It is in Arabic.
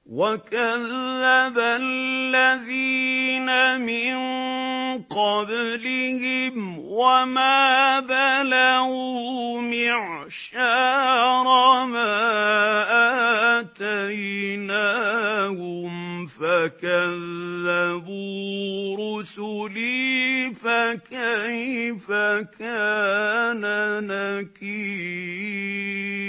وَكَذَّبَ الَّذِينَ مِن قَبْلِهِمْ وَمَا بَلَغُوا مِعْشَارَ مَا آتَيْنَاهُمْ فَكَذَّبُوا رُسُلِي فَكَيْفَ كَانَ نَكِيرِ